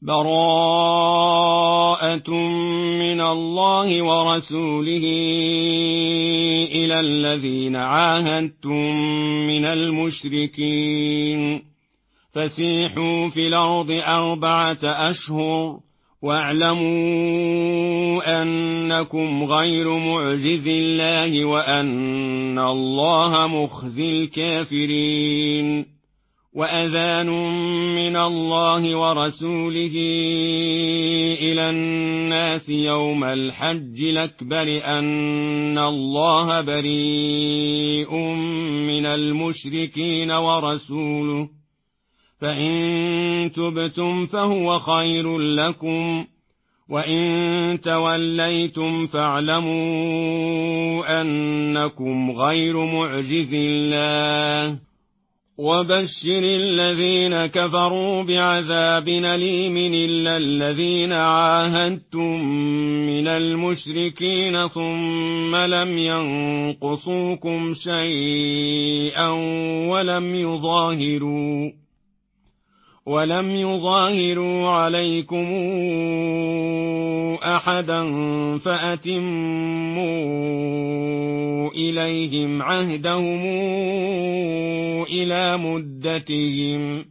براءة من الله ورسوله إلى الذين عاهدتم من المشركين فسيحوا في الأرض 4 أشهر واعلموا أنكم غير معجز الله وأن الله مخزي الكافرين وأذان من الله ورسوله إلى الناس يوم الحج الأكبر أن الله بريء من المشركين ورسوله فإن تبتم فهو خير لكم وإن توليتم فاعلموا أنكم غير معجز الله وبشر الذين كفروا بعذاب أليم إلا الذين عاهدتم من المشركين ثم لم ينقصوكم شيئا ولم يظاهروا عليكم أحدا فأتموا إليهم عهدهم إلى مدتهم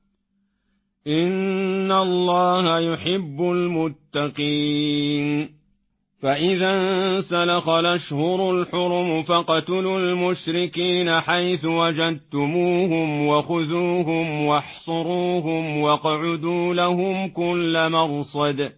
إن الله يحب المتقين فإذا انسلخ الأشهر الحرم فاقتلوا المشركين حيث وجدتموهم وخذوهم واحصروهم واقعدوا لهم كل مرصد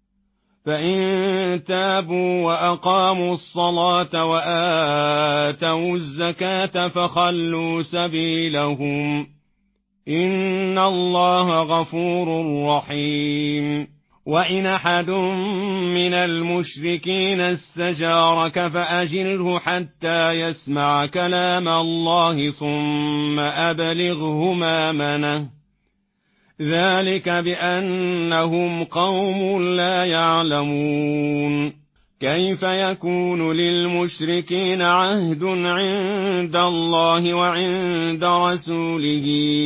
فإن تابوا وأقاموا الصلاة وآتوا الزكاة فخلوا سبيلهم إن الله غفور رحيم وإن أحد من المشركين استجارك فأجره حتى يسمع كلام الله ثم أبلغه مأمنه ذلك بأنهم قوم لا يعلمون كيف يكون للمشركين عهد عند الله وعند رسوله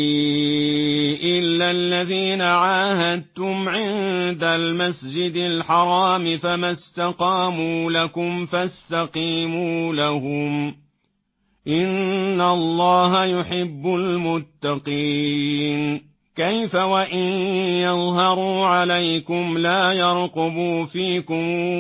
إلا الذين عاهدتم عند المسجد الحرام فما استقاموا لكم فاستقيموا لهم إن الله يحب المتقين كيف وإن يظهروا عليكم لا يرقبوا فيكم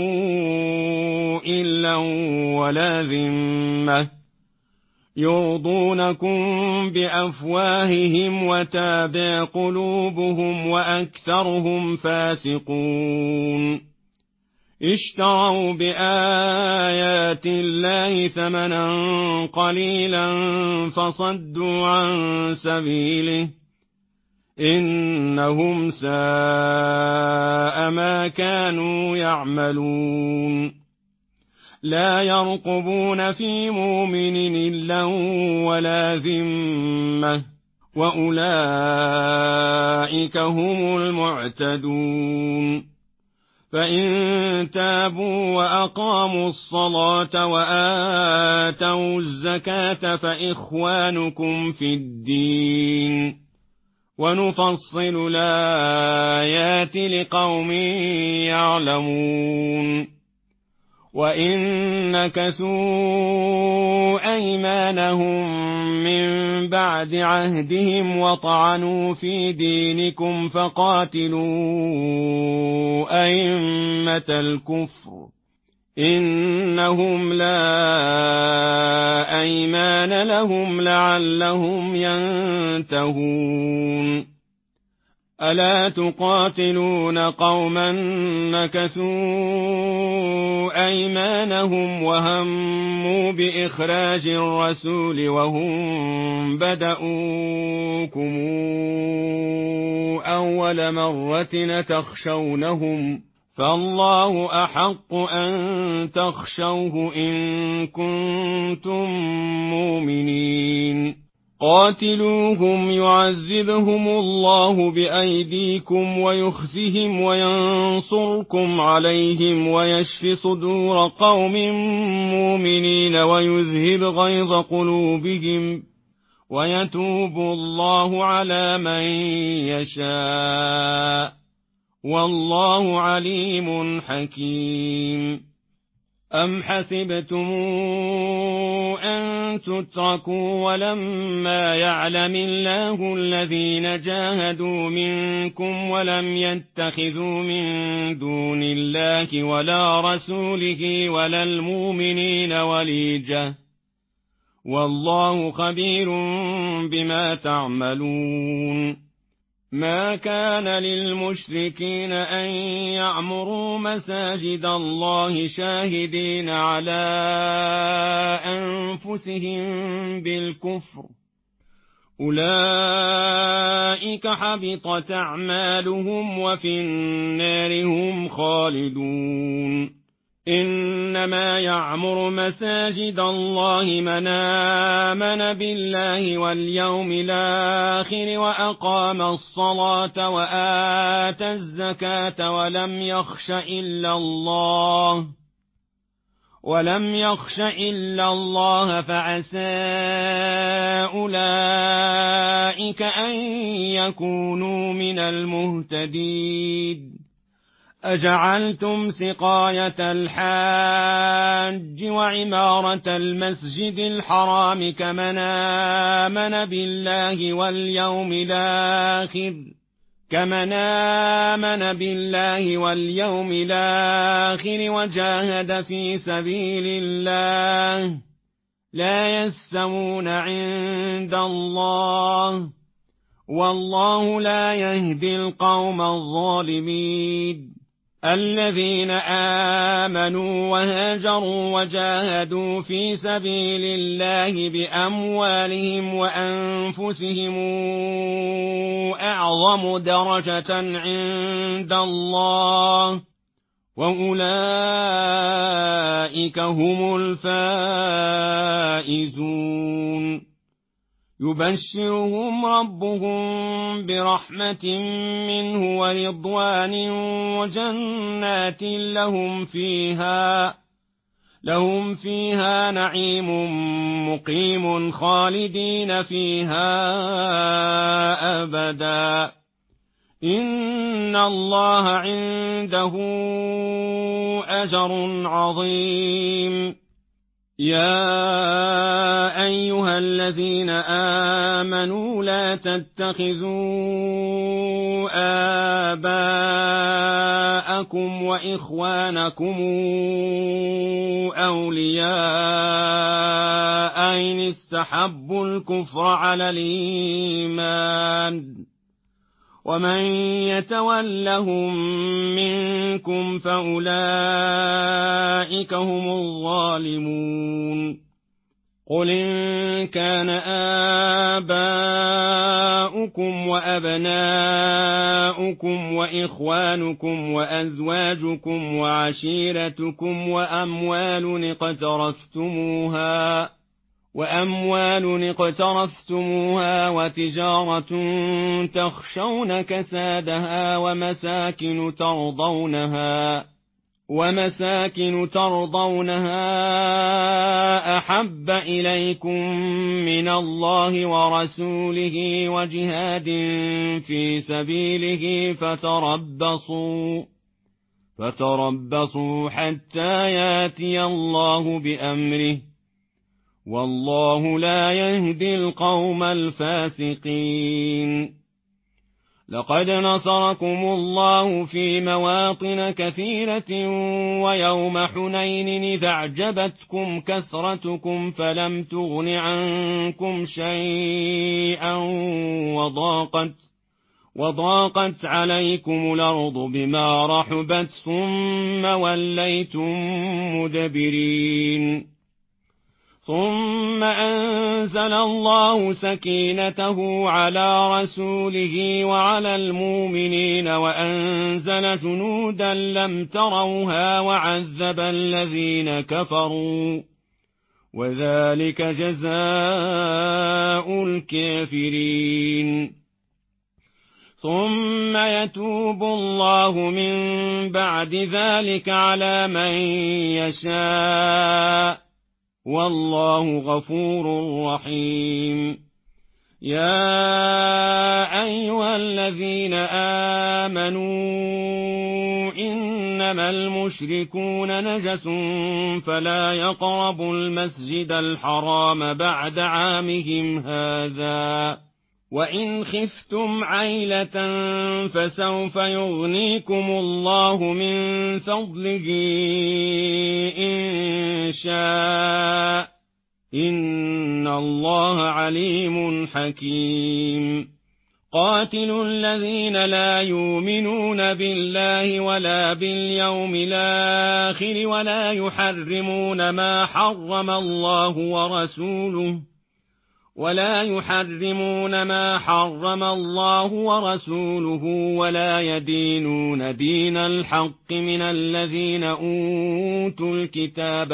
إلا ولا ذمة يرضونكم بأفواههم وتابع قلوبهم وأكثرهم فاسقون اشتروا بآيات الله ثمنا قليلا فصدوا عن سبيله إنهم ساء ما كانوا يعملون لا يرقبون في مؤمن إلا ولا ذمة وأولئك هم المعتدون فإن تابوا وأقاموا الصلاة وآتوا الزكاة فإخوانكم في الدين ونفصل الآيات لقوم يعلمون وإن نكثوا أيمانهم من بعد عهدهم وطعنوا في دينكم فقاتلوا أئمة الكفر إنهم لا أيمان لهم لعلهم ينتهون ألا تقاتلون قوما نكثوا أيمانهم وهموا بإخراج الرسول وهم بدؤوكم أول مرة تخشونهم فالله أحق أن تخشوه إن كنتم مؤمنين قاتلوهم يعذبهم الله بأيديكم ويخزهم وينصركم عليهم ويشف صدور قوم مؤمنين ويذهب غيظ قلوبهم ويتوب الله على من يشاء والله عليم حكيم. أم حسبتم أن تتركوا ولما يعلم الله الذين جاهدوا منكم ولم يتخذوا من دون الله ولا رسوله ولا المؤمنين وليجة والله خبير بما تعملون. ما كان للمشركين أن يعمروا مساجد الله شاهدين على أنفسهم بالكفر أولئك حبطت أعمالهم وفي النار هم خالدون. إنما يعمر مساجد الله من آمن بالله واليوم الآخر وأقام الصلاة وآتى الزكاة ولم يخش إلا الله فعسى أولئك أن يكونوا من المهتدين. أجعلتم سقاية الحاج وعمارة المسجد الحرام كمن آمن بالله واليوم الآخر وجاهد في سبيل الله لا يستوون عند الله والله لا يهدي القوم الظالمين. الذين آمنوا وهاجروا وجاهدوا في سبيل الله بأموالهم وأنفسهم أعظم درجة عند الله وأولئك هم الفائزون. يبشرهم ربهم برحمة منه ورضوان وجنات لهم فيها نعيم مقيم خالدين فيها أبدا إن الله عنده أجر عظيم. يا أيها الذين آمنوا لا تتخذوا آباءكم وإخوانكم أولياء إن استحبوا الكفر على الإيمان ومن يتولهم منكم فأولئك هم الظالمون. قل إن كان آباؤكم وأبناؤكم وإخوانكم وأزواجكم وعشيرتكم وأموال اقترفتموها وتجارة تخشون كسادها ومساكن ترضونها أحب إليكم من الله ورسوله وجهاد في سبيله فتربصوا حتى ياتي الله بأمره والله لا يهدي القوم الفاسقين. لقد نصركم الله في مواطن كثيرة ويوم حنين إذ أعجبتكم كثرتكم فلم تغن عنكم شيئا وضاقت عليكم الأرض بما رحبت ثم وليتم مدبرين. ثم أنزل الله سكينته على رسوله وعلى المؤمنين وأنزل جنودا لم تروها وعذب الذين كفروا وذلك جزاء الكافرين. ثم يتوب الله من بعد ذلك على من يشاء والله غفور رحيم. يا أيها الذين آمنوا إنما المشركون نجس فلا يقربوا المسجد الحرام بعد عامهم هذا وإن خفتم عيلة فسوف يغنيكم الله من فضله إن شاء إن الله عليم حكيم قاتلوا الذين لا يؤمنون بالله ولا باليوم الآخر ولا يحرمون ما حرم الله ورسوله ولا يدينون دين الحق من الذين أوتوا الكتاب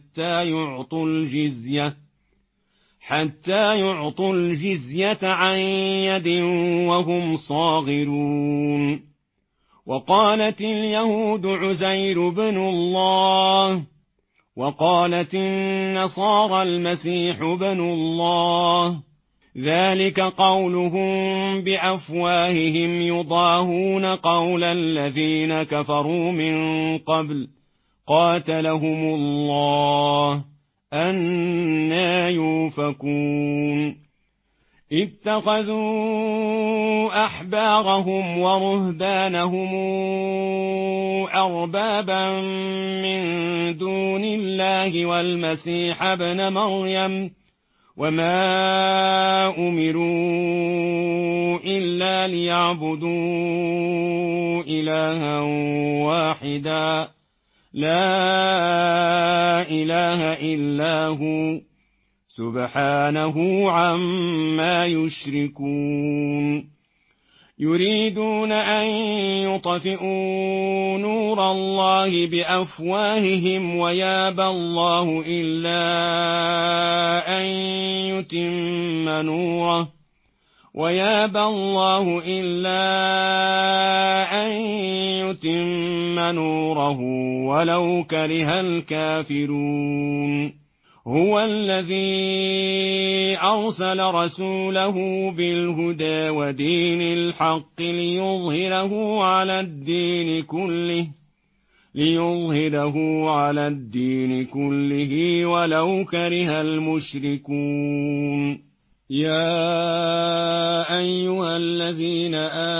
حتى يعطوا الجزية عن يد وهم صاغرون وقالت اليهود عزير بن الله وقالت النصارى المسيح بن الله ذلك قولهم بأفواههم يضاهون قول الذين كفروا من قبل قاتلهم الله أنى يؤفكون اتخذوا أحبارهم ورهبانهم أربابا من دون الله والمسيح ابن مريم وما أمروا إلا ليعبدوا إلها واحدا لا إله إلا هو سبحانه عما يشركون يريدون أن يطفئوا نور الله بأفواههم ويابى الله إلا أن يتم نوره ولو كره الكافرون هو الذي أرسل رسوله بالهدى ودين الحق ليظهره على الدين كله ولو كره المشركون يا أيها الذين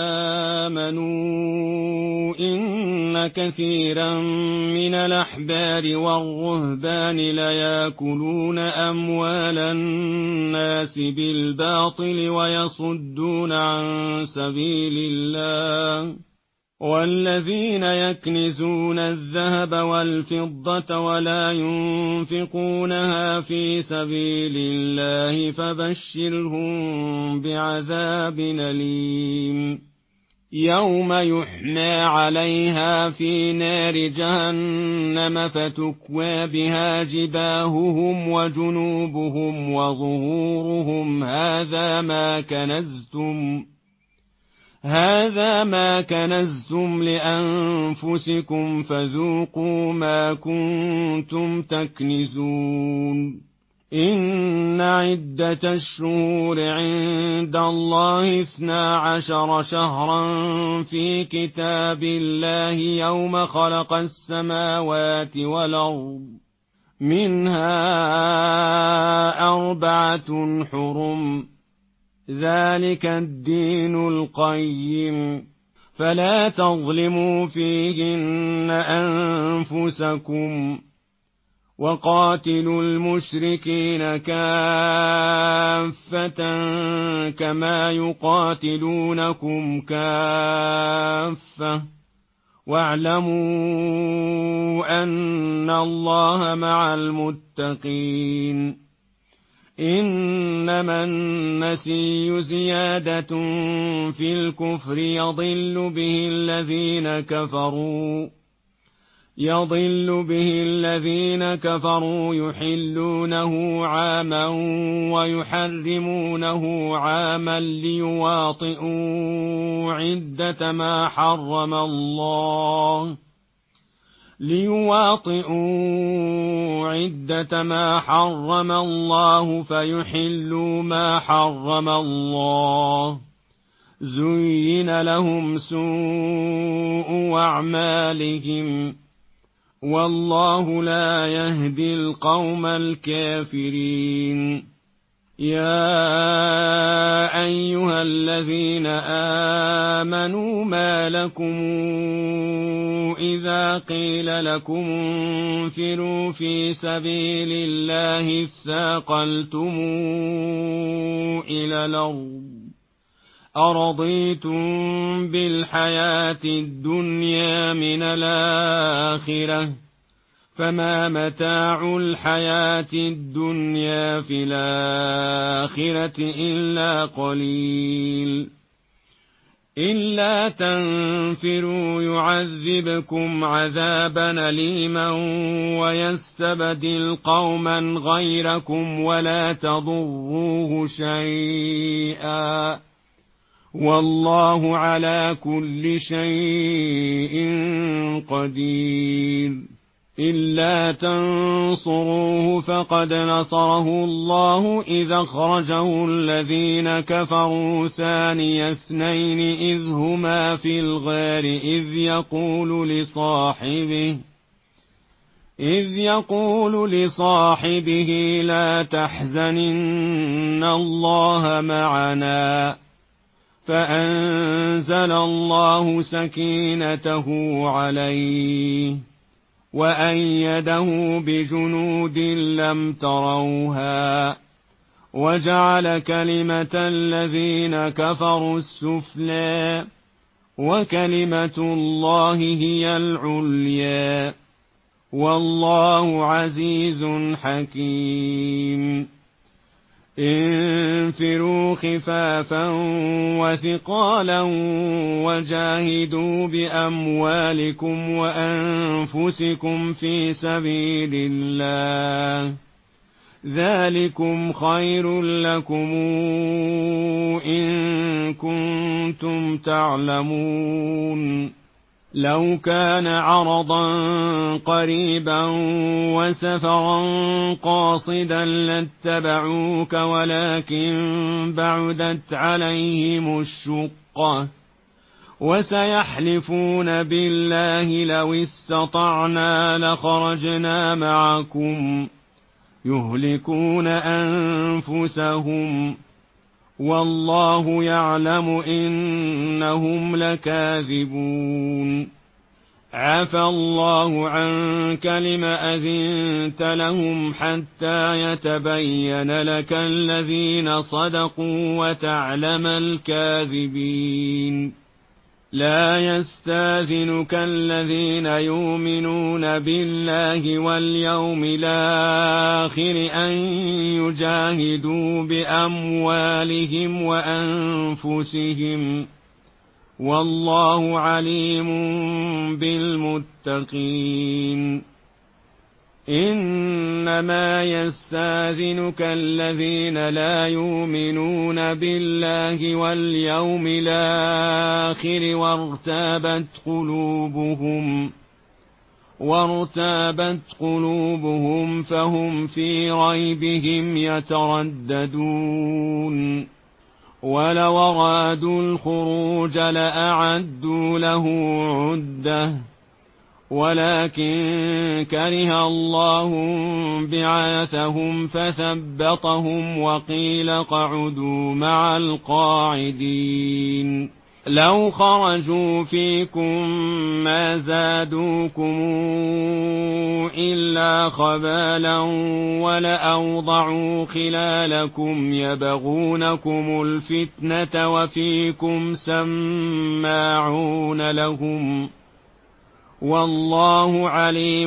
آمنوا إن كثيرا من الأحبار والرهبان ليأكلون أموال الناس بالباطل ويصدون عن سبيل الله والذين يكنزون الذهب والفضة ولا ينفقونها في سبيل الله فبشرهم بعذاب أليم يوم يحمى عليها في نار جهنم فتكوى بها جباههم وجنوبهم وظهورهم هذا ما كنزتم لأنفسكم فذوقوا ما كنتم تكنزون إن عدة الشهور عند الله 12 شهرا في كتاب الله يوم خلق السماوات والأرض منها 4 حرم ذلك الدين القيم فلا تظلموا فيهن أنفسكم وقاتلوا المشركين كافة كما يقاتلونكم كافة واعلموا أن الله مع المتقين إنما النسي زيادة في الكفر يضل به الذين كفروا يحلونه عاما ويحرمونه عاما ليواطئوا عدة ما حرم الله ليواطئوا عدة ما حرم الله فيحلوا ما حرم الله زين لهم سوء أعمالهم والله لا يهدي القوم الكافرين. يا أيها الذين آمنوا ما لكم إذا قيل لكم انفروا في سبيل الله اثاقلتم إلى الأرض أرضيتم بالحياة الدنيا من الآخرة فما متاع الحياة الدنيا في الآخرة إلا قليل. إلا تنفروا يعذبكم عذابا أليما ويستبدل قوما غيركم ولا تضروه شيئا والله على كل شيء قدير. إلا تنصروه فقد نصره الله إذ أخرجه الذين كفروا ثاني اثنين إذ هما في الغار إذ يقول لصاحبه لا تحزن إن الله معنا فأنزل الله سكينته عليه وأيده بجنود لم تروها وجعل كلمة الذين كفروا السفلى وكلمة الله هي العليا والله عزيز حكيم. انفروا خفافا وثقالا وجاهدوا بأموالكم وأنفسكم في سبيل الله ذلكم خير لكم إن كنتم تعلمون. لو كان عرضا قريبا وسفرا قاصدا لاتبعوك ولكن بعدت عليهم الشقة وسيحلفون بالله لو استطعنا لخرجنا معكم يهلكون أنفسهم والله يعلم إنهم لكاذبون. عفى الله عنك لم أذنت لهم حتى يتبين لك الذين صدقوا وتعلم الكاذبين. لا يستاذنك الذين يؤمنون بالله واليوم الآخر أن يجاهدوا بأموالهم وأنفسهم والله عليم بالمتقين. إنما يستاذنك الذين لا يؤمنون بالله واليوم الآخر وارتابت قلوبهم فهم في ريبهم يترددون. ولو أرادوا الخروج لأعدوا له عدة ولكن كره الله بعاثهم فثبطهم وقيل اقعدوا مع القاعدين. لو خرجوا فيكم ما زادوكم إلا خبالا ولأوضعوا خلالكم يبغونكم الفتنة وفيكم سماعون لهم والله عليم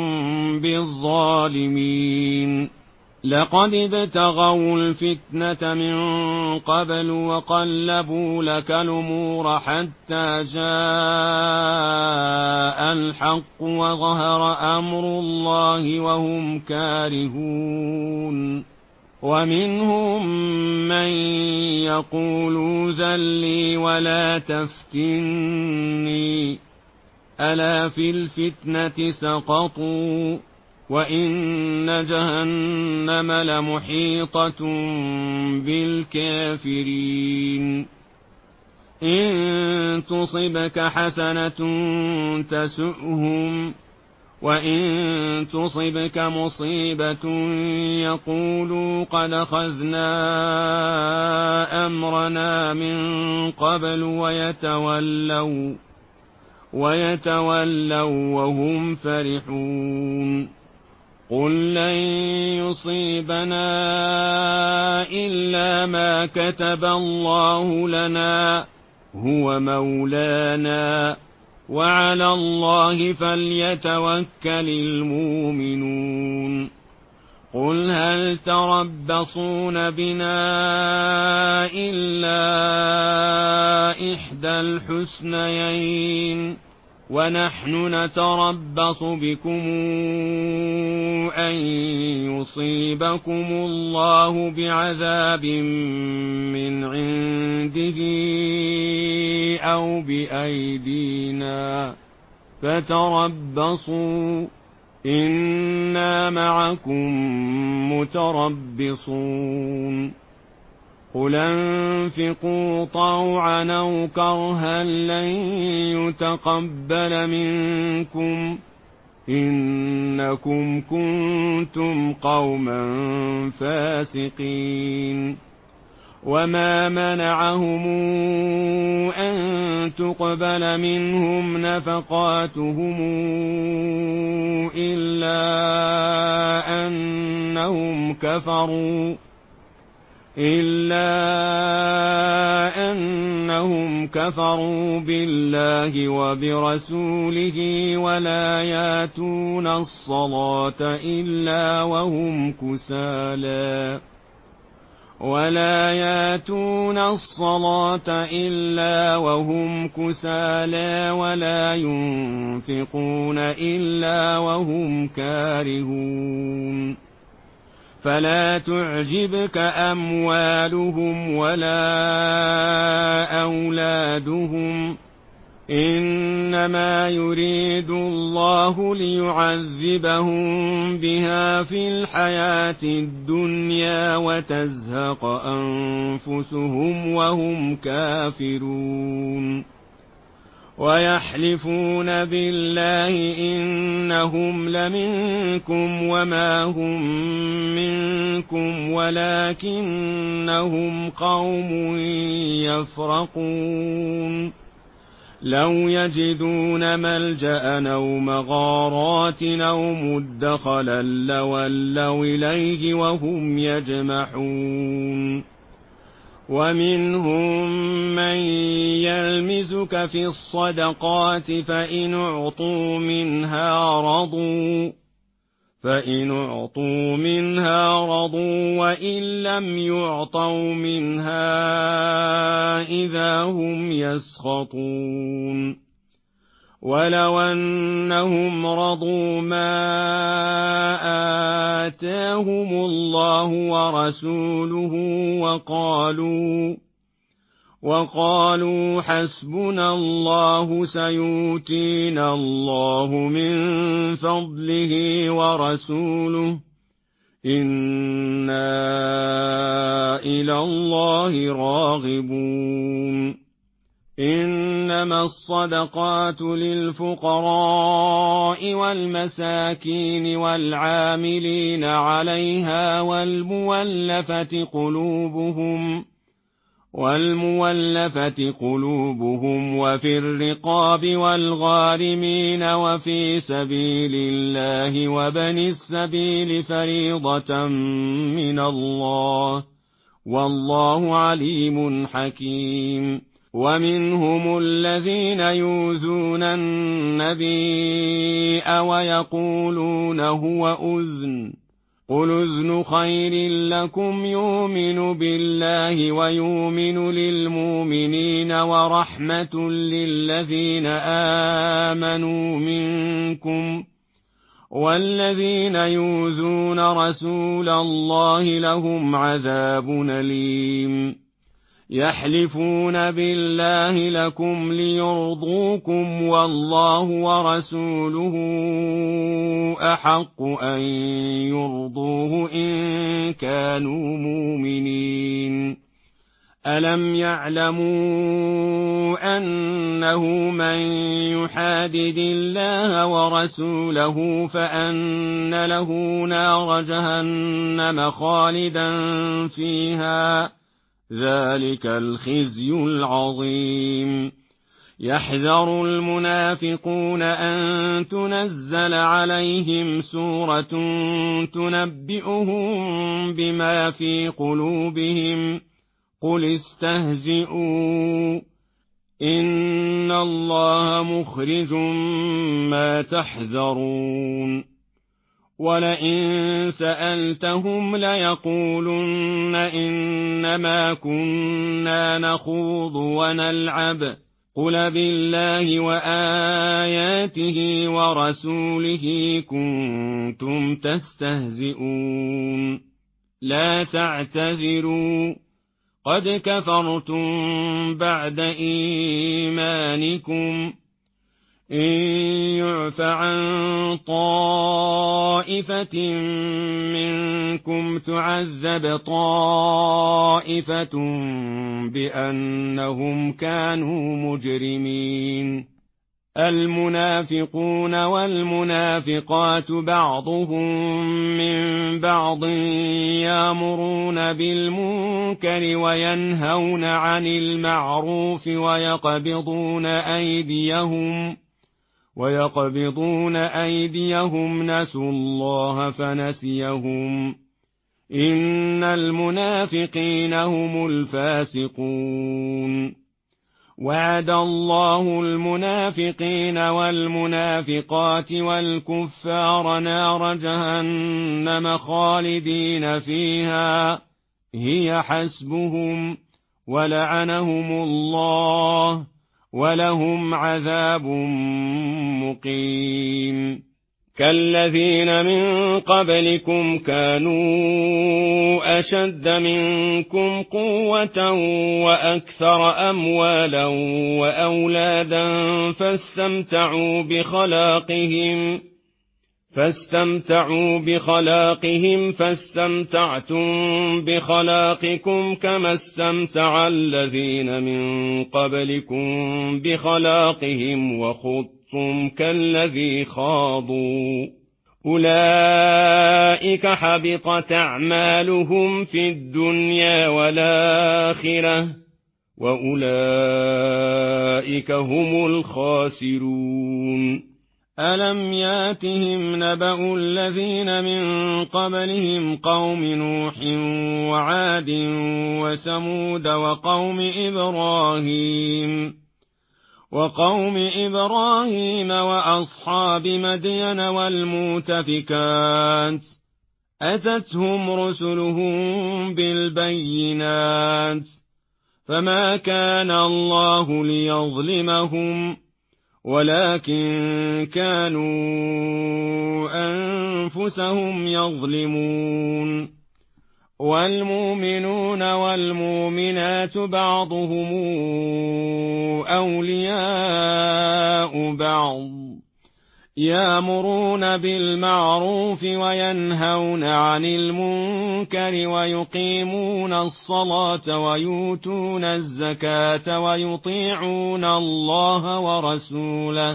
بالظالمين. لقد ابتغوا الفتنة من قبل وقلبوا لك الأمور حتى جاء الحق وظهر أمر الله وهم كارهون. ومنهم من يقول ذل لي ولا تفتني ألا في الفتنة سقطوا وإن جهنم لمحيطة بالكافرين إن تصبك حسنة تسؤهم وإن تصبك مصيبة يقولوا قد أخذنا أمرنا من قبل ويتولوا وهم فرحون قل لن يصيبنا إلا ما كتب الله لنا هو مولانا وعلى الله فليتوكل المؤمنون قل هل تربصون بنا إلا إحدى الحسنيين ونحن نتربص بكم أن يصيبكم الله بعذاب من عنده أو بأيدينا فتربصوا إنا معكم متربصون قل انفقوا طوعا أو كرها لن يتقبل منكم إنكم كنتم قوما فاسقين وما منعهم أن تقبل منهم نفقاتهم إلا أنهم كفروا بالله وبرسوله ولا ياتون الصلاة إلا وهم كسالى ولا ينفقون إلا وهم كارهون فلا تعجبك أموالهم ولا أولادهم إنما يريد الله ليعذبهم بها في الحياة الدنيا وتزهق أنفسهم وهم كافرون ويحلفون بالله إنهم لمنكم وما هم منكم ولكنهم قوم يفرقون لو يجدون ملجأ أو مغارات أو مدخلا لولوا إليه وهم يجمحون ومنهم من يلمزك في الصدقات فإن أعطوا منها رضوا وإن لم يعطوا منها إذا هم يسخطون ولو أنهم رضوا ما آتاهم الله ورسوله وقالوا حسبنا الله سيؤتينا الله من فضله ورسوله إنا إلى الله راغبون إنما الصدقات للفقراء والمساكين والعاملين عليها والمولفة قلوبهم وفي الرقاب والغارمين وفي سبيل الله وبن السبيل فريضة من الله والله عليم حكيم ومنهم الذين يؤذون النبي ويقولون هو أذن قل أذن خير لكم يؤمن بالله ويؤمن للمؤمنين ورحمة للذين آمنوا منكم والذين يؤذون رسول الله لهم عذاب أليم يحلفون بالله لكم ليرضوكم والله ورسوله أحق أن يرضوه إن كانوا مؤمنين. ألم يعلموا أنه من يحادد الله ورسوله فأن له نار جهنم خالدا فيها ذلك الخزي العظيم. يحذر المنافقون أن تنزل عليهم سورة تنبئهم بما في قلوبهم قل استهزئوا إن الله مخرج ما تحذرون. ولئن سألتهم ليقولن إنما كنا نخوض ونلعب قل بالله وآياته ورسوله كنتم تستهزئون لا تعتذروا قد كفرتم بعد إيمانكم إن يعف عن طائفة منكم تعذب طائفة بأنهم كانوا مجرمين. المنافقون والمنافقات بعضهم من بعض يأمرون بالمنكر وينهون عن المعروف ويقبضون أيديهم نسوا الله فنسيهم إن المنافقين هم الفاسقون. وعد الله المنافقين والمنافقات والكفار نار جهنم خالدين فيها هي حسبهم ولعنهم الله ولهم عذاب مقيم. كالذين من قبلكم كانوا أشد منكم قوة وأكثر أموالا وأولادا فاستمتعوا بخلاقهم فاستمتعتم بخلاقكم كما استمتع الذين من قبلكم بخلاقهم وخضتم كالذي خاضوا أولئك حبطت أعمالهم في الدنيا والآخرة وأولئك هم الخاسرون. ألم ياتهم نبأ الذين من قبلهم قوم نوح وعاد وثمود وقوم إبراهيم وأصحاب مدين والمؤتفكات أتتهم رسلهم بالبينات فما كان الله ليظلمهم ولكن كانوا أنفسهم يظلمون. والمؤمنون والمؤمنات بعضهم أولياء بعض يأمرون بالمعروف وينهون عن المنكر ويقيمون الصلاة ويؤتون الزكاة ويطيعون الله ورسوله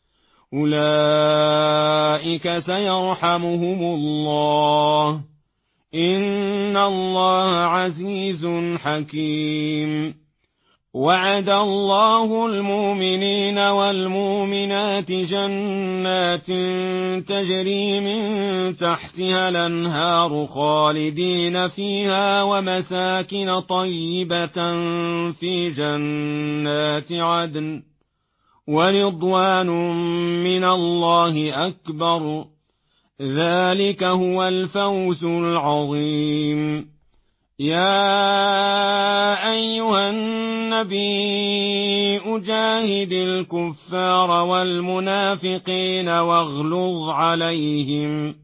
أولئك سيرحمهم الله إن الله عزيز حكيم. وعد الله المؤمنين والمؤمنات جنات تجري من تحتها الأنهار خالدين فيها ومساكن طيبة في جنات عدن ورضوان من الله أكبر ذلك هو الفوز العظيم. يا أيها النبي جاهد الكفار والمنافقين واغلظ عليهم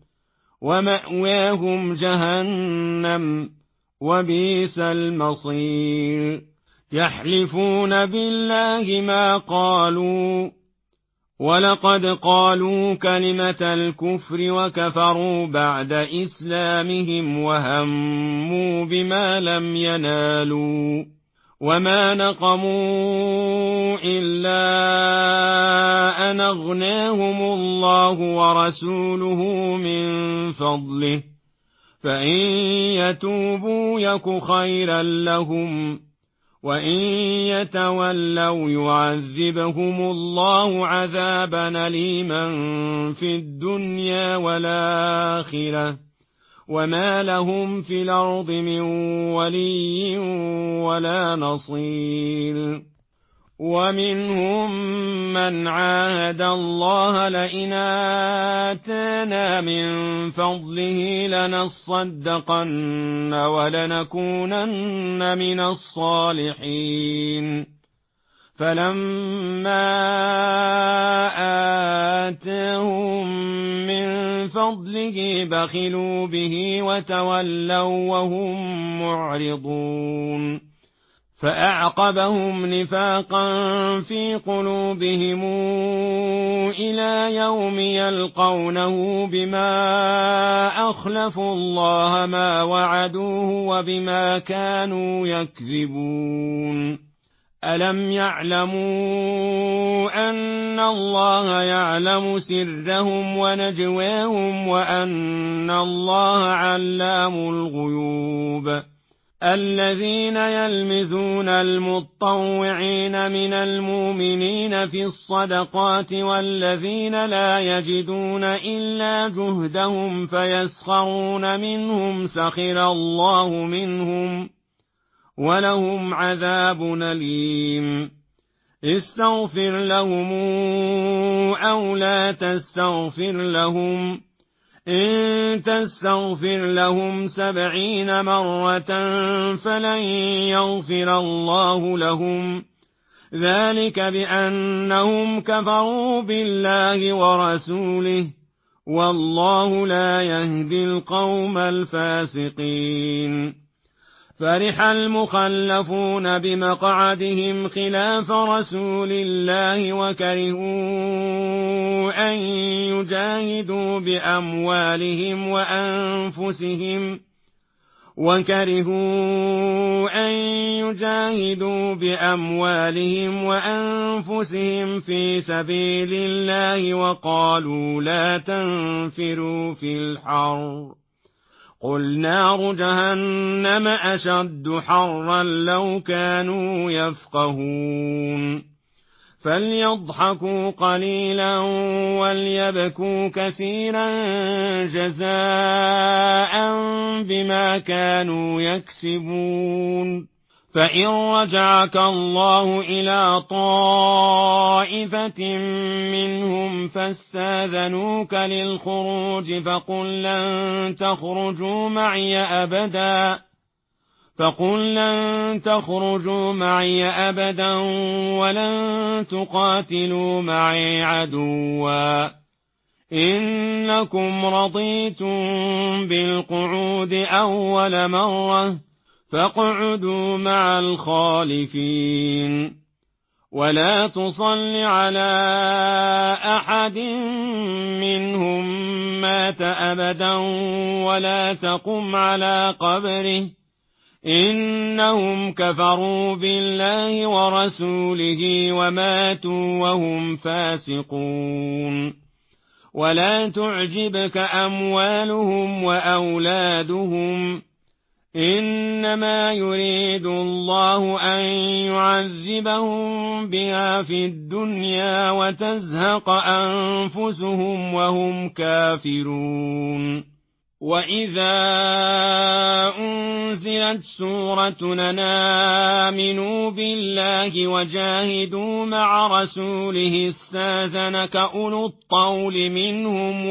ومأواهم جهنم وبئس المصير. يحلفون بالله ما قالوا ولقد قالوا كلمة الكفر وكفروا بعد إسلامهم وهموا بما لم ينالوا وما نقموا إلا أن أغناهم الله ورسوله من فضله فإن يتوبوا يك خيرا لهم وإن يتولوا يعذبهم الله عذابا أليما في الدنيا والآخرة وما لهم في الأرض من ولي ولا نصير ومنهم من عاهد الله لئن آتانا من فضله لنصدقن ولنكونن من الصالحين فلما آتاهم من فضله بخلوا به وتولوا وهم معرضون فأعقبهم نفاقا في قلوبهم إلى يوم يلقونه بما أخلفوا الله ما وعدوه وبما كانوا يكذبون ألم يعلموا أن الله يعلم سرهم ونجواهم وأن الله علام الغيوب الذين يلمزون المطوعين من المؤمنين في الصدقات والذين لا يجدون إلا جهدهم فيسخرون منهم سخر الله منهم ولهم عذاب أليم استغفر لهم أو لا تستغفر لهم إن تستغفر لهم 70 مرة فلن يغفر الله لهم ذلك بأنهم كفروا بالله ورسوله والله لا يهدي القوم الفاسقين فرح المخلفون بمقعدهم خلاف رسول الله وكرهوا أن يجاهدوا بأموالهم وأنفسهم في سبيل الله وقالوا لا تنفروا في الحر قل نار جهنم أشد حرا لو كانوا يفقهون فليضحكوا قليلا وليبكوا كثيرا جزاء بما كانوا يكسبون فإن رجعك الله إلى طائفة منهم فاستاذنوك للخروج فقل لن تخرجوا معي أبدا ولن تقاتلوا معي عدوا إنكم رضيتم بالقعود أول مرة فاقعدوا مع الخالفين ولا تصل على أحد منهم مات أبدا ولا تقم على قبره إنهم كفروا بالله ورسوله وماتوا وهم فاسقون ولا تعجبك أموالهم وأولادهم إنما يريد الله أن يعذبهم بها في الدنيا وتزهق أنفسهم وهم كافرون وإذا أنزلت سورة أن آمنوا بالله وجاهدوا مع رسوله استاذنك أولو الطول منهم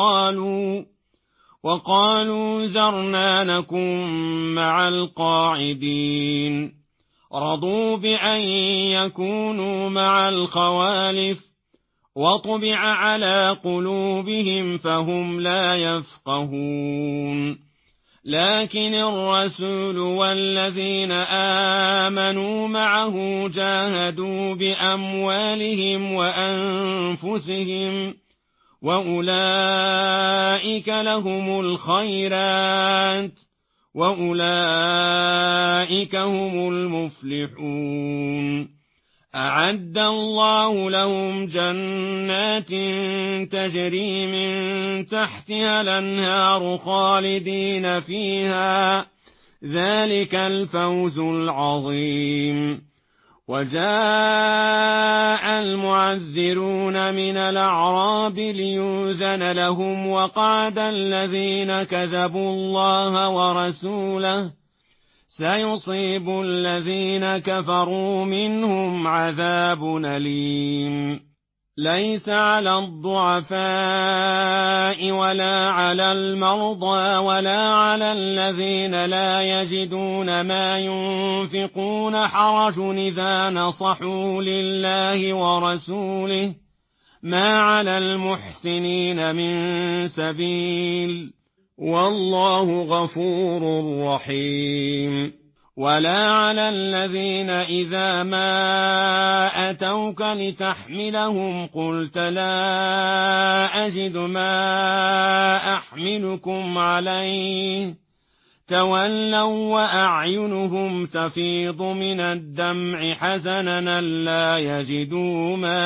وقالوا ذرنا نكن مع القاعدين رضوا بأن يكونوا مع الخوالف وطبع على قلوبهم فهم لا يفقهون لكن الرسول والذين آمنوا معه جاهدوا بأموالهم وأنفسهم وأولئك لهم الخيرات وأولئك هم المفلحون. أعد الله لهم جنات تجري من تحتها الأنهار خالدين فيها، ذلك الفوز العظيم. وجاء المعذرون من الأعراب ليؤذن لهم وقعد الذين كذبوا الله ورسوله سيصيب الذين كفروا منهم عذاب أليم. ليس على الضعفاء ولا على المرضى ولا على الذين لا يجدون ما ينفقون حرج إذا نصحوا لله ورسوله ما على المحسنين من سبيل والله غفور رحيم. ولا على الذين إذا ما أتوك لتحملهم قلت لا أجد ما أحملكم عليه تولوا وأعينهم تفيض من الدمع حزنا لا يجدوا ما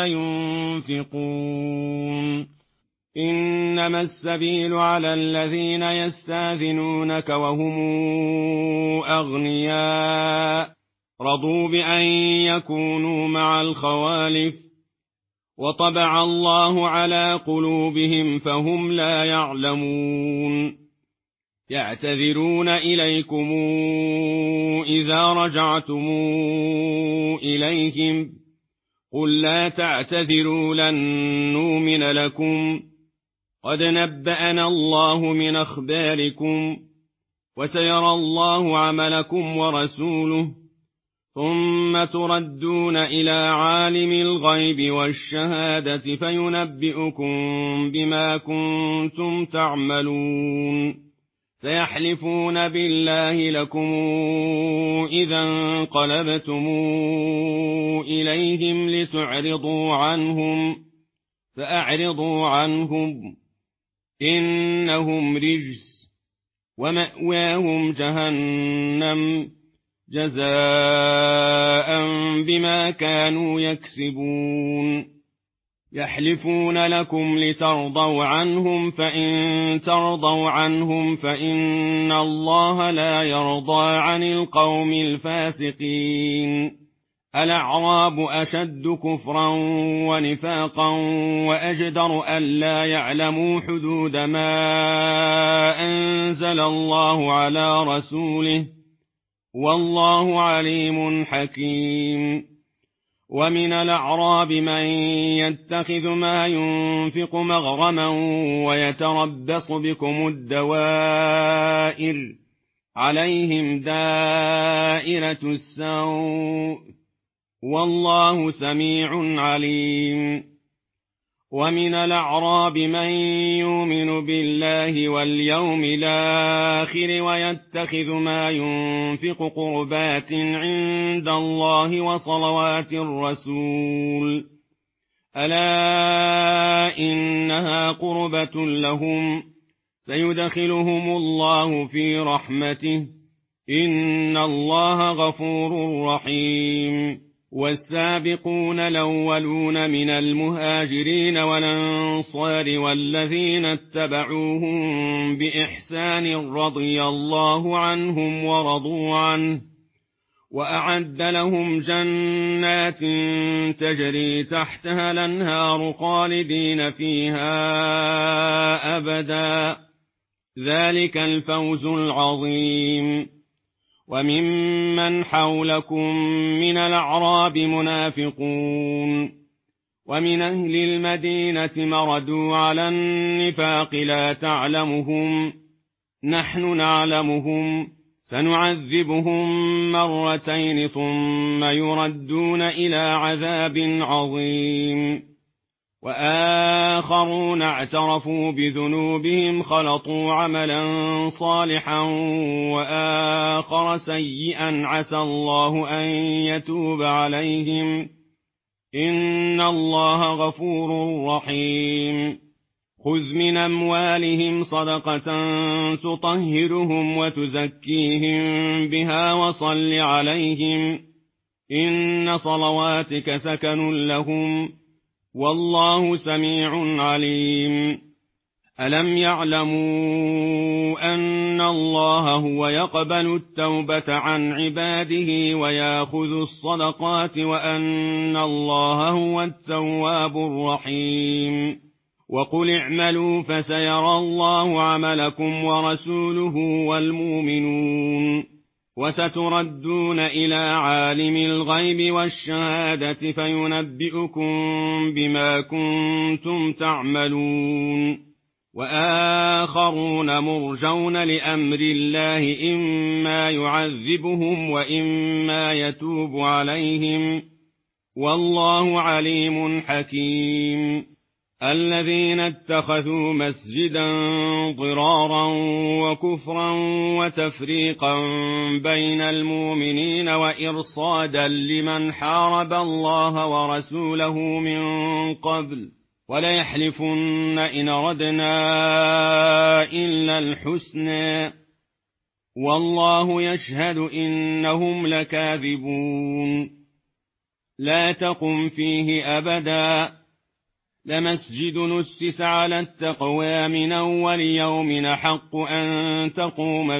ينفقون. إنما السبيل على الذين يستاذنونك وهم أغنياء رضوا بأن يكونوا مع الخوالف وطبع الله على قلوبهم فهم لا يعلمون. يعتذرون إليكم إذا رجعتم إليهم قل لا تعتذروا لن نؤمن لكم قد نبأنا الله من أخباركم وسيرى الله عملكم ورسوله ثم تردون إلى عالم الغيب والشهادة فينبئكم بما كنتم تعملون. سيحلفون بالله لكم إذا انقلبتم إليهم لتعرضوا عنهم فأعرضوا عنهم إنهم رجس ومأواهم جهنم جزاء بما كانوا يكسبون. يحلفون لكم لترضوا عنهم فإن ترضوا عنهم فإن الله لا يرضى عن القوم الفاسقين. الأعراب أشد كفرا ونفاقا وأجدر ألا يعلموا حدود ما أنزل الله على رسوله والله عليم حكيم. ومن الأعراب من يتخذ ما ينفق مغرما ويتربص بكم الدوائر عليهم دائرة السوء والله سميع عليم. ومن الأعراب من يؤمن بالله واليوم الآخر ويتخذ ما ينفق قربات عند الله وصلوات الرسول ألا إنها قربة لهم سيدخلهم الله في رحمته إن الله غفور رحيم. والسابقون الأولون من المهاجرين والأنصار والذين اتبعوهم بإحسان رضي الله عنهم ورضوا عنه وأعد لهم جنات تجري تحتها الأنهار خالدين فيها أبدا ذلك الفوز العظيم. وممن حولكم من الأعراب منافقون ومن أهل المدينة مردوا على النفاق لا تعلمهم نحن نعلمهم سنعذبهم مرتين ثم يردون إلى عذاب عظيم. وآخر وآخرون اعترفوا بذنوبهم خلطوا عملا صالحا وآخر سيئا عسى الله أن يتوب عليهم إن الله غفور رحيم خذ من أموالهم صدقة تطهرهم وتزكيهم بها وصل عليهم إن صلواتك سكن لهم والله سميع عليم ألم يعلموا أن الله هو يقبل التوبة عن عباده ويأخذ الصدقات وأن الله هو التواب الرحيم وقل اعملوا فسيرى الله عملكم ورسوله والمؤمنون وستردون إلى عالم الغيب والشهادة فينبئكم بما كنتم تعملون وآخرون مرجون لأمر الله إما يعذبهم وإما يتوب عليهم والله عليم حكيم الذين اتخذوا مسجدا ضرارا وكفرا وتفريقا بين المؤمنين وإرصادا لمن حارب الله ورسوله من قبل وليحلفن إن أردنا إلا الحسنى والله يشهد إنهم لكاذبون لا تقم فيه أبدا لمسجد نسس على التقوى من أول يوم أحق أن تقوم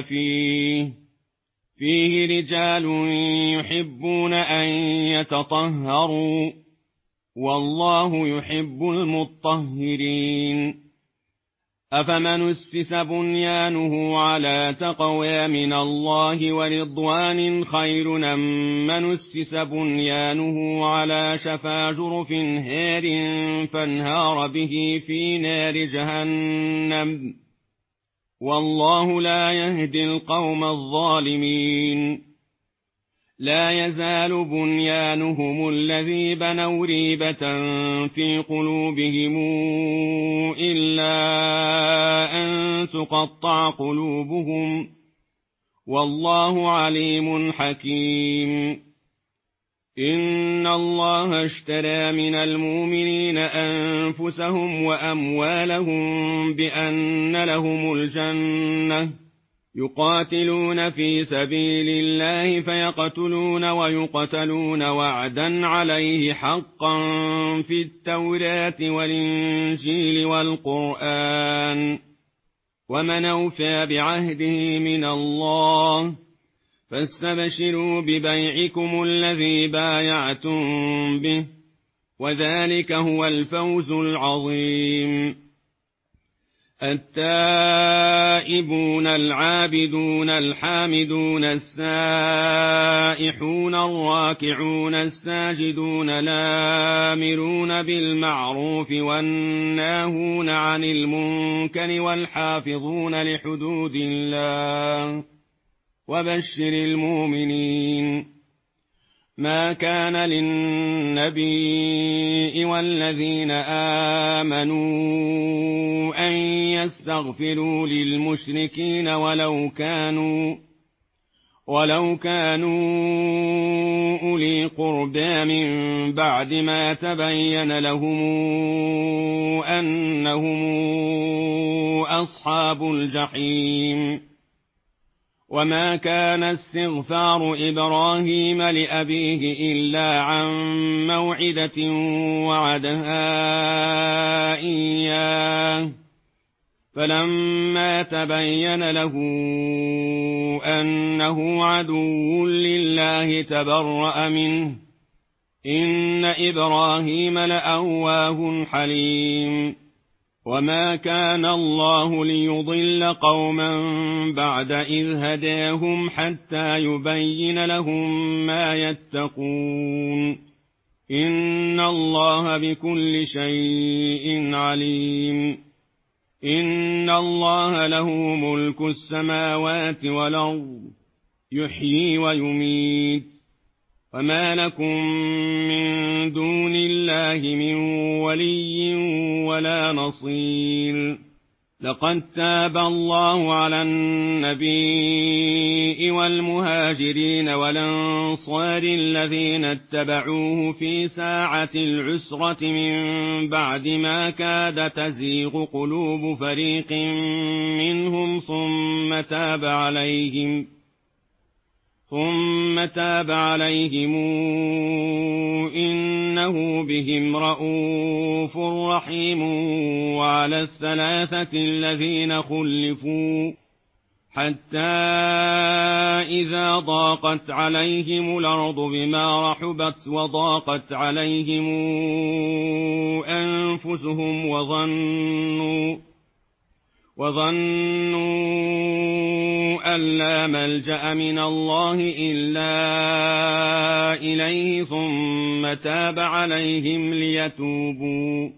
فيه رجال يحبون أن يتطهروا والله يحب المطهرين أفمن أسس بنيانه على تقوى من الله ورضوان خير أم من أسس بنيانه على شفا جرف هار فانهار به في نار جهنم والله لا يهدي القوم الظالمين لا يزال بنيانهم الذي بنوا ريبة في قلوبهم إلا أن تقطع قلوبهم والله عليم حكيم إن الله اشترى من المؤمنين أنفسهم وأموالهم بأن لهم الجنة يقاتلون في سبيل الله فيقتلون ويقتلون وعدا عليه حقا في التوراة والإنجيل والقرآن ومن أوفى بعهده من الله فاستبشروا ببيعكم الذي بايعتم به وذلك هو الفوز العظيم التائبون العابدون الحامدون السائحون الراكعون الساجدون الآمرون بالمعروف والناهون عن المنكر والحافظون لحدود الله وبشر المؤمنين ما كان للنبي والذين آمنوا أن يستغفروا للمشركين ولو كانوا أولي قربى من بعد ما تبين لهم أنهم أصحاب الجحيم وما كان استغفار إبراهيم لأبيه إلا عن موعدة وعدها إياه فلما تبين له أنه عدو لله تبرأ منه إن إبراهيم لأواه حليم وما كان الله ليضل قوما بعد إذ هداهم حتى يبين لهم ما يتقون إن الله بكل شيء عليم إن الله له ملك السماوات والأرض يحيي ويميت وما لكم من دون الله من ولي ولا نصير. لقد تاب الله على النبي والمهاجرين والأنصار الذين اتبعوه في ساعة العسرة من بعد ما كاد تزيغ قلوب فريق منهم ثم تاب عليهم إنه بهم رءوف رحيم. وعلى الثلاثة الذين خلفوا حتى إذا ضاقت عليهم الأرض بما رحبت وضاقت عليهم أنفسهم وظنوا أن لا ملجأ من الله إلا إليه ثم تاب عليهم ليتوبوا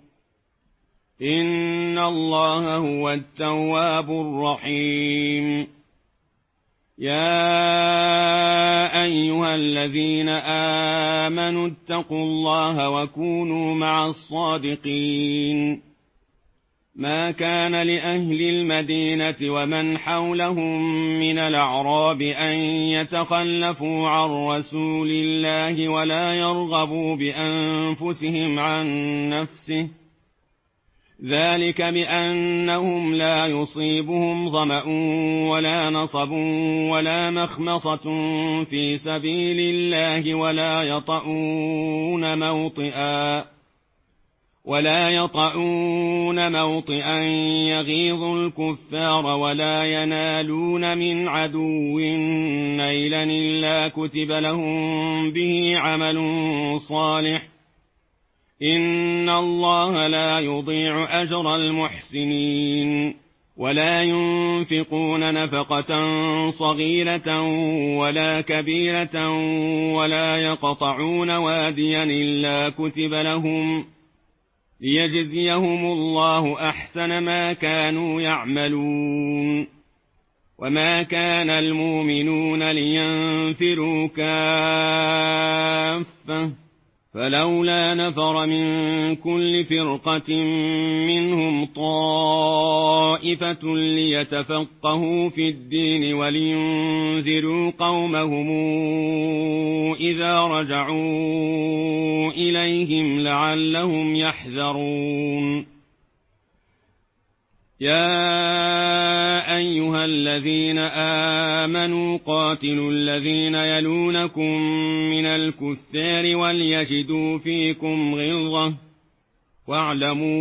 إن الله هو التواب الرحيم. يا أيها الذين آمنوا اتقوا الله وكونوا مع الصادقين. ما كان لأهل المدينة ومن حولهم من الأعراب أن يتخلفوا عن رسول الله ولا يرغبوا بأنفسهم عن نفسه، ذلك بأنهم لا يصيبهم ظمأ ولا نصب ولا مخمصة في سبيل الله ولا يطؤون موطئا يغيظ الكفار ولا ينالون من عدو نيلا إلا كتب لهم به عمل صالح إن الله لا يضيع أجر المحسنين. ولا ينفقون نفقة صغيرة ولا كبيرة ولا يقطعون واديا إلا كتب لهم ليجزيهم الله أحسن ما كانوا يعملون. وما كان المؤمنون لينفروا كافة فلولا نفر من كل فرقة منهم طائفة ليتفقهوا في الدين ولينذروا قومهم إذا رجعوا إليهم لعلهم يحذرون. يا أيها الذين آمنوا قاتلوا الذين يلونكم من الكفار وليجدوا فيكم غلظة واعلموا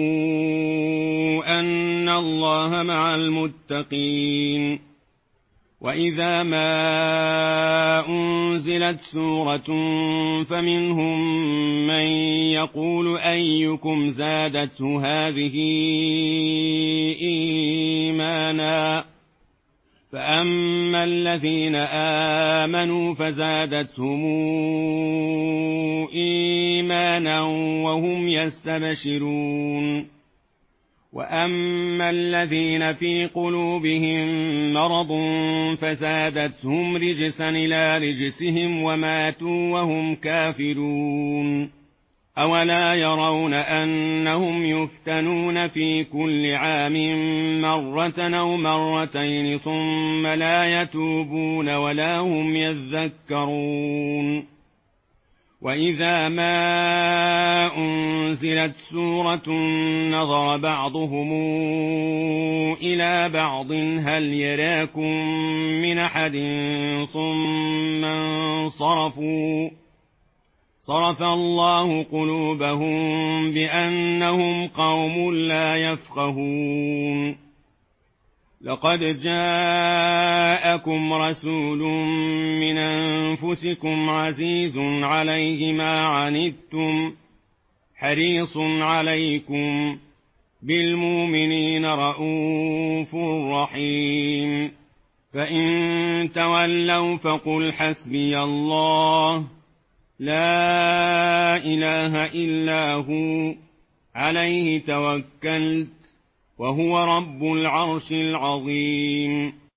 أن الله مع المتقين. وإذا ما أنزلت سورة فمنهم من يقول أيكم زادته هذه إيمانا فأما الذين آمنوا فزادتهم إيمانا وهم يستبشرون. وأما الذين في قلوبهم مرض فزادتهم رجسا إلى رجسهم وماتوا وهم كافرون. أولا يرون أنهم يفتنون في كل عام مرة أو مرتين ثم لا يتوبون ولا هم يذكرون. وإذا ما أنزلت سورة نظر بعضهم إلى بعض هل يراكم من أحد ثم انصرفوا صرف الله قلوبهم بأنهم قوم لا يفقهون. لقد جاءكم رسول من أنفسكم عزيز عليه ما عنتم حريص عليكم بالمؤمنين رءوف رحيم. فإن تولوا فقل حسبي الله لا إله إلا هو عليه توكلت وهو رب العرش العظيم.